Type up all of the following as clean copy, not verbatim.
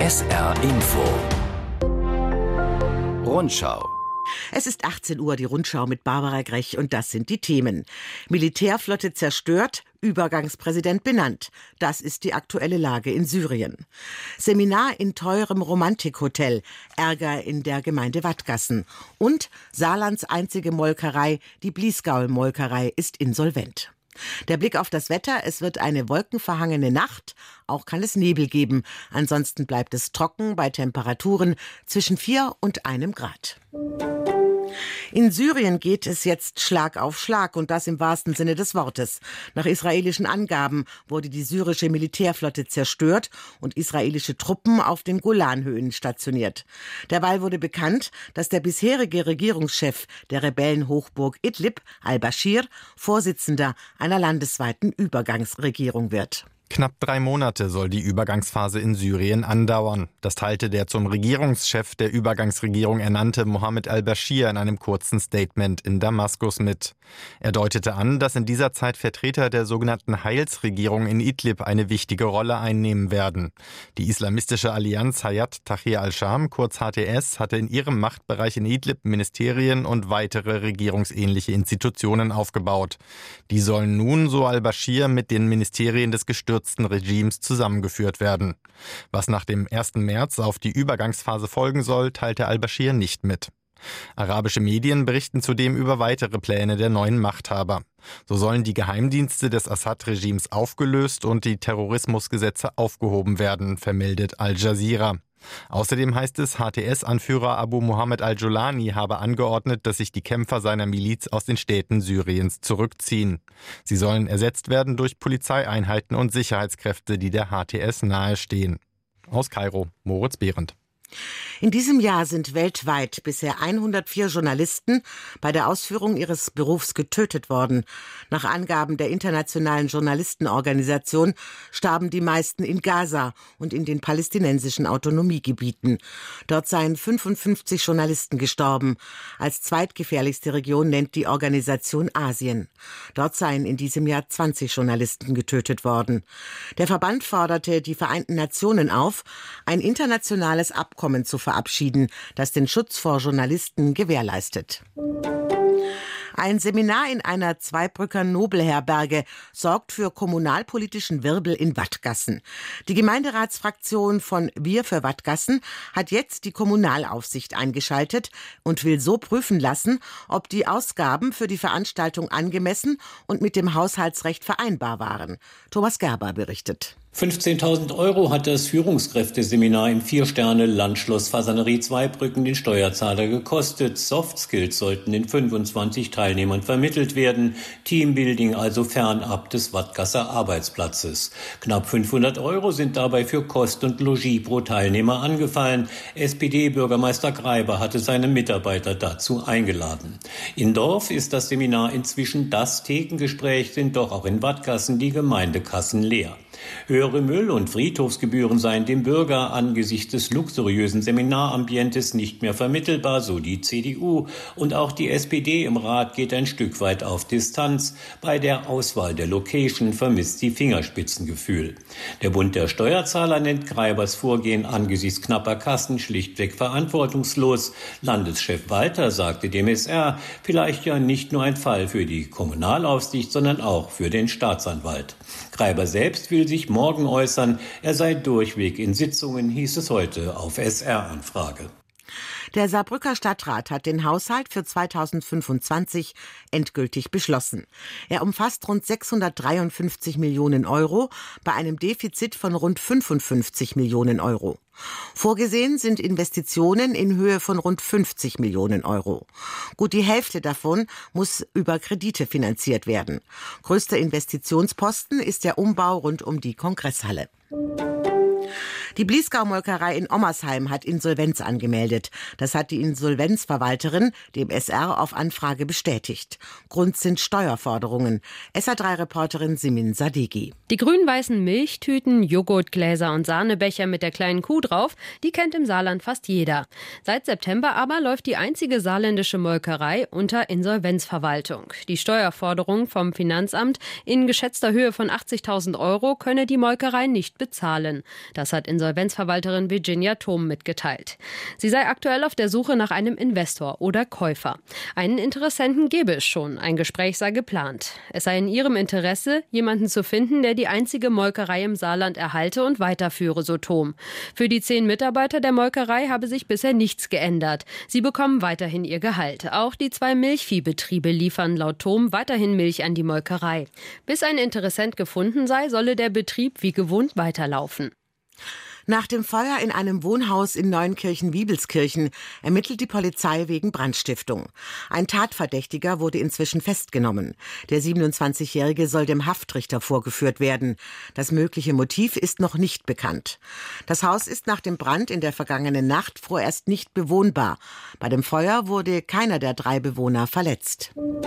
SR Info Rundschau. Es ist 18 Uhr, die Rundschau mit Barbara Grech, und das sind die Themen. Militärflotte zerstört, Übergangspräsident benannt. Das ist die aktuelle Lage in Syrien. Seminar in teurem Romantikhotel, Ärger in der Gemeinde Wattgassen. Und Saarlands einzige Molkerei, die Bliesgaul-Molkerei, ist insolvent. Der Blick auf das Wetter: Es wird eine wolkenverhangene Nacht, auch kann es Nebel geben. Ansonsten bleibt es trocken bei Temperaturen zwischen 4 und 1 Grad. In Syrien geht es jetzt Schlag auf Schlag, und das im wahrsten Sinne des Wortes. Nach israelischen Angaben wurde die syrische Militärflotte zerstört und israelische Truppen auf den Golanhöhen stationiert. Derweil wurde bekannt, dass der bisherige Regierungschef der Rebellenhochburg Idlib, al-Bashir, Vorsitzender einer landesweiten Übergangsregierung wird. Knapp 3 Monate soll die Übergangsphase in Syrien andauern. Das teilte der zum Regierungschef der Übergangsregierung ernannte Mohammed al-Bashir in einem kurzen Statement in Damaskus mit. Er deutete an, dass in dieser Zeit Vertreter der sogenannten Heilsregierung in Idlib eine wichtige Rolle einnehmen werden. Die islamistische Allianz Hayat Tahrir al-Sham, kurz HTS, hatte in ihrem Machtbereich in Idlib Ministerien und weitere regierungsähnliche Institutionen aufgebaut. Die sollen nun, so al-Bashir, mit den Ministerien des gestürzten Regimes zusammengeführt werden. Was nach dem 1. März auf die Übergangsphase folgen soll, teilte al-Bashir nicht mit. Arabische Medien berichten zudem über weitere Pläne der neuen Machthaber. So sollen die Geheimdienste des Assad-Regimes aufgelöst und die Terrorismusgesetze aufgehoben werden, vermeldet Al Jazeera. Außerdem heißt es, HTS-Anführer Abu Muhammad al-Jolani habe angeordnet, dass sich die Kämpfer seiner Miliz aus den Städten Syriens zurückziehen. Sie sollen ersetzt werden durch Polizeieinheiten und Sicherheitskräfte, die der HTS nahestehen. Aus Kairo, Moritz Behrendt. In diesem Jahr sind weltweit bisher 104 Journalisten bei der Ausführung ihres Berufs getötet worden. Nach Angaben der Internationalen Journalistenorganisation starben die meisten in Gaza und in den palästinensischen Autonomiegebieten. Dort seien 55 Journalisten gestorben. Als zweitgefährlichste Region nennt die Organisation Asien. Dort seien in diesem Jahr 20 Journalisten getötet worden. Der Verband forderte die Vereinten Nationen auf, ein internationales Abkommen zu verabschieden, das den Schutz vor Journalisten gewährleistet. Ein Seminar in einer Zweibrücker Nobelherberge sorgt für kommunalpolitischen Wirbel in Wattgassen. Die Gemeinderatsfraktion von Wir für Wattgassen hat jetzt die Kommunalaufsicht eingeschaltet und will so prüfen lassen, ob die Ausgaben für die Veranstaltung angemessen und mit dem Haushaltsrecht vereinbar waren. Thomas Gerber berichtet. 15.000 € hat das Führungskräfteseminar im 4-Sterne-Landschloss Fasanerie Zweibrücken den Steuerzahler gekostet. Soft Skills sollten den 25 Teilnehmern vermittelt werden. Teambuilding also fernab des Wattgasser Arbeitsplatzes. Knapp 500 € sind dabei für Kost und Logis pro Teilnehmer angefallen. SPD-Bürgermeister Greiber hatte seine Mitarbeiter dazu eingeladen. In Dorf ist das Seminar inzwischen das Thekengespräch, sind doch auch in Wattgassen die Gemeindekassen leer. Höhere Müll- und Friedhofsgebühren seien dem Bürger angesichts des luxuriösen Seminarambientes nicht mehr vermittelbar, so die CDU. Und auch die SPD im Rat geht ein Stück weit auf Distanz. Bei der Auswahl der Location vermisst sie Fingerspitzengefühl. Der Bund der Steuerzahler nennt Greibers Vorgehen angesichts knapper Kassen schlichtweg verantwortungslos. Landeschef Walter sagte dem SR, vielleicht ja nicht nur ein Fall für die Kommunalaufsicht, sondern auch für den Staatsanwalt. Greiber selbst will sich morgen äußern. Er sei durchweg in Sitzungen, hieß es heute auf SR-Anfrage. Der Saarbrücker Stadtrat hat den Haushalt für 2025 endgültig beschlossen. Er umfasst rund 653 Millionen € bei einem Defizit von rund 55 Millionen €. Vorgesehen sind Investitionen in Höhe von rund 50 Millionen €. Gut die Hälfte davon muss über Kredite finanziert werden. Größter Investitionsposten ist der Umbau rund um die Kongresshalle. Die Bliesgau-Molkerei in Ommersheim hat Insolvenz angemeldet. Das hat die Insolvenzverwalterin dem SR auf Anfrage bestätigt. Grund sind Steuerforderungen. SA3-Reporterin Simin Sadeghi. Die grün-weißen Milchtüten, Joghurtgläser und Sahnebecher mit der kleinen Kuh drauf, die kennt im Saarland fast jeder. Seit September aber läuft die einzige saarländische Molkerei unter Insolvenzverwaltung. Die Steuerforderung vom Finanzamt in geschätzter Höhe von 80.000 € könne die Molkerei nicht bezahlen. Das hat Insolvenzverwalterin Virginia Thom mitgeteilt. Sie sei aktuell auf der Suche nach einem Investor oder Käufer. Einen Interessenten gebe es schon, ein Gespräch sei geplant. Es sei in ihrem Interesse, jemanden zu finden, der die einzige Molkerei im Saarland erhalte und weiterführe, so Thom. Für die 10 Mitarbeiter der Molkerei habe sich bisher nichts geändert. Sie bekommen weiterhin ihr Gehalt. Auch die 2 Milchviehbetriebe liefern laut Thom weiterhin Milch an die Molkerei. Bis ein Interessent gefunden sei, solle der Betrieb wie gewohnt weiterlaufen. Nach dem Feuer in einem Wohnhaus in Neunkirchen-Wiebelskirchen ermittelt die Polizei wegen Brandstiftung. Ein Tatverdächtiger wurde inzwischen festgenommen. Der 27-Jährige soll dem Haftrichter vorgeführt werden. Das mögliche Motiv ist noch nicht bekannt. Das Haus ist nach dem Brand in der vergangenen Nacht vorerst nicht bewohnbar. Bei dem Feuer wurde keiner der 3 Bewohner verletzt.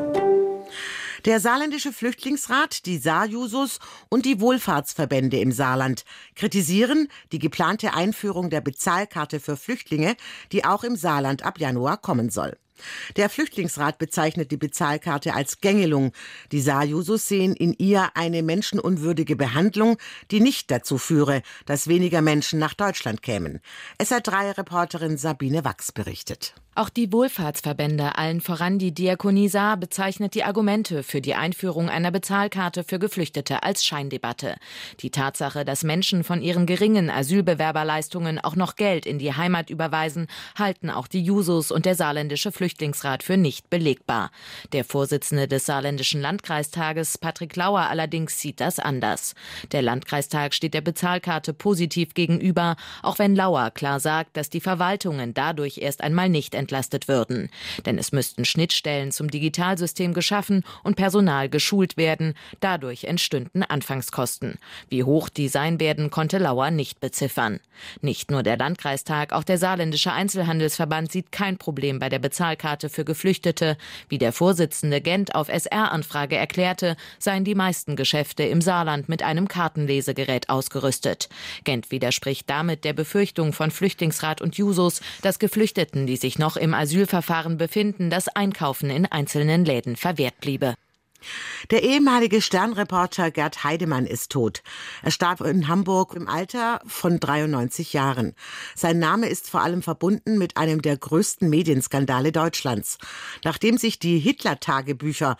Der saarländische Flüchtlingsrat, die Saarjusos und die Wohlfahrtsverbände im Saarland kritisieren die geplante Einführung der Bezahlkarte für Flüchtlinge, die auch im Saarland ab Januar kommen soll. Der Flüchtlingsrat bezeichnet die Bezahlkarte als Gängelung. Die Saarjusos sehen in ihr eine menschenunwürdige Behandlung, die nicht dazu führe, dass weniger Menschen nach Deutschland kämen. SR3-Reporterin Sabine Wachs berichtet. Auch die Wohlfahrtsverbände, allen voran die Diakonie Saar, bezeichnet die Argumente für die Einführung einer Bezahlkarte für Geflüchtete als Scheindebatte. Die Tatsache, dass Menschen von ihren geringen Asylbewerberleistungen auch noch Geld in die Heimat überweisen, halten auch die Jusos und der saarländische Flüchtlingsrat für nicht belegbar. Der Vorsitzende des saarländischen Landkreistages, Patrick Lauer, allerdings sieht das anders. Der Landkreistag steht der Bezahlkarte positiv gegenüber, auch wenn Lauer klar sagt, dass die Verwaltungen dadurch erst einmal nicht entlastet würden. Denn es müssten Schnittstellen zum Digitalsystem geschaffen und Personal geschult werden. Dadurch entstünden Anfangskosten. Wie hoch die sein werden, konnte Lauer nicht beziffern. Nicht nur der Landkreistag, auch der saarländische Einzelhandelsverband sieht kein Problem bei der Bezahlkarte für Geflüchtete. Wie der Vorsitzende Gent auf SR-Anfrage erklärte, seien die meisten Geschäfte im Saarland mit einem Kartenlesegerät ausgerüstet. Gent widerspricht damit der Befürchtung von Flüchtlingsrat und Jusos, dass Geflüchteten, die sich noch im Asylverfahren befinden, das Einkaufen in einzelnen Läden verwehrt bliebe. Der ehemalige Sternreporter Gerd Heidemann ist tot. Er starb in Hamburg im Alter von 93 Jahren. Sein Name ist vor allem verbunden mit einem der größten Medienskandale Deutschlands. Nachdem sich die Hitler-Tagebücher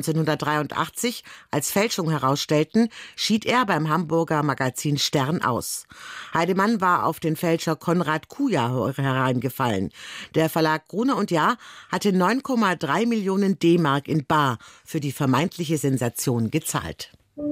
1983 als Fälschung herausstellten, schied er beim Hamburger Magazin Stern aus. Heidemann war auf den Fälscher Konrad Kuja hereingefallen. Der Verlag Gruner & Jahr hatte 9,3 Millionen D-Mark in bar für die vermeintliche Sensation gezahlt.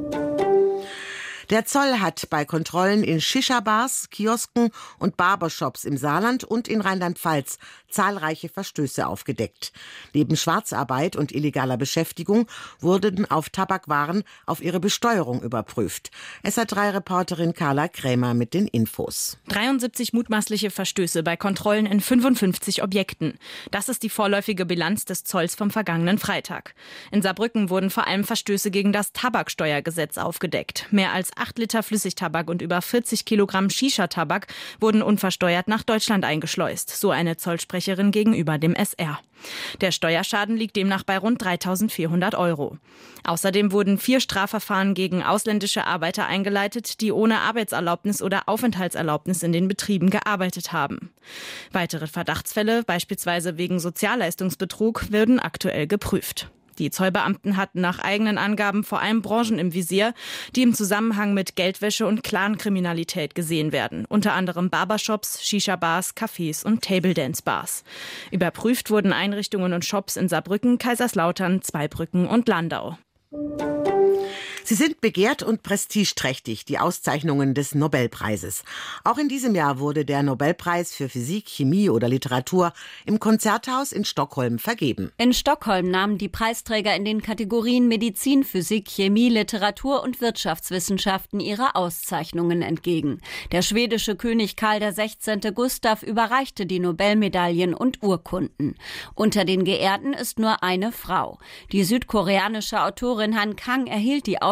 Der Zoll hat bei Kontrollen in Shisha-Bars, Kiosken und Barbershops im Saarland und in Rheinland-Pfalz zahlreiche Verstöße aufgedeckt. Neben Schwarzarbeit und illegaler Beschäftigung wurden auf Tabakwaren auf ihre Besteuerung überprüft. SR3-Reporterin Carla Krämer mit den Infos. 73 mutmaßliche Verstöße bei Kontrollen in 55 Objekten. Das ist die vorläufige Bilanz des Zolls vom vergangenen Freitag. In Saarbrücken wurden vor allem Verstöße gegen das Tabaksteuergesetz aufgedeckt. Mehr als 8 Liter Flüssigtabak und über 40 Kilogramm Shisha-Tabak wurden unversteuert nach Deutschland eingeschleust, so eine Zollsprecherin gegenüber dem SR. Der Steuerschaden liegt demnach bei rund 3.400 €. Außerdem wurden 4 Strafverfahren gegen ausländische Arbeiter eingeleitet, die ohne Arbeitserlaubnis oder Aufenthaltserlaubnis in den Betrieben gearbeitet haben. Weitere Verdachtsfälle, beispielsweise wegen Sozialleistungsbetrug, werden aktuell geprüft. Die Zollbeamten hatten nach eigenen Angaben vor allem Branchen im Visier, die im Zusammenhang mit Geldwäsche und Clankriminalität gesehen werden. Unter anderem Barbershops, Shisha-Bars, Cafés und Table-Dance-Bars. Überprüft wurden Einrichtungen und Shops in Saarbrücken, Kaiserslautern, Zweibrücken und Landau. Sie sind begehrt und prestigeträchtig, die Auszeichnungen des Nobelpreises. Auch in diesem Jahr wurde der Nobelpreis für Physik, Chemie oder Literatur im Konzerthaus in Stockholm vergeben. In Stockholm nahmen die Preisträger in den Kategorien Medizin, Physik, Chemie, Literatur und Wirtschaftswissenschaften ihre Auszeichnungen entgegen. Der schwedische König Karl XVI. Gustav überreichte die Nobelmedaillen und Urkunden. Unter den Geehrten ist nur eine Frau. Die südkoreanische Autorin Han Kang erhielt die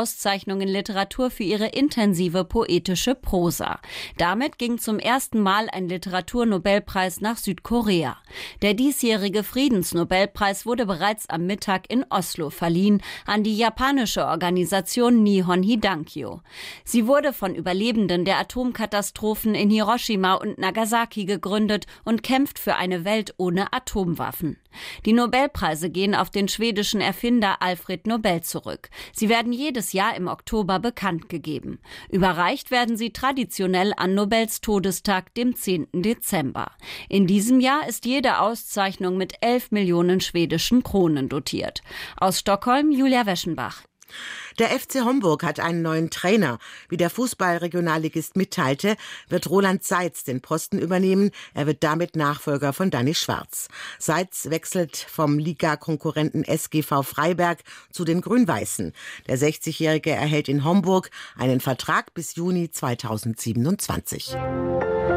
Auszeichnung in Literatur für ihre intensive poetische Prosa. Damit ging zum ersten Mal ein Literaturnobelpreis nach Südkorea. Der diesjährige Friedensnobelpreis wurde bereits am Mittag in Oslo verliehen an die japanische Organisation Nihon Hidankyo. Sie wurde von Überlebenden der Atomkatastrophen in Hiroshima und Nagasaki gegründet und kämpft für eine Welt ohne Atomwaffen. Die Nobelpreise gehen auf den schwedischen Erfinder Alfred Nobel zurück. Sie werden jedes Jahr im Oktober bekannt gegeben. Überreicht werden sie traditionell an Nobels Todestag, dem 10. Dezember. In diesem Jahr ist jede Auszeichnung mit 11 Millionen schwedischen Kronen dotiert. Aus Stockholm, Julia Weschenbach. Der FC Homburg hat einen neuen Trainer. Wie der Fußballregionalligist mitteilte, wird Roland Seitz den Posten übernehmen. Er wird damit Nachfolger von Danny Schwarz. Seitz wechselt vom Ligakonkurrenten SGV Freiberg zu den Grün-Weißen. Der 60-Jährige erhält in Homburg einen Vertrag bis Juni 2027.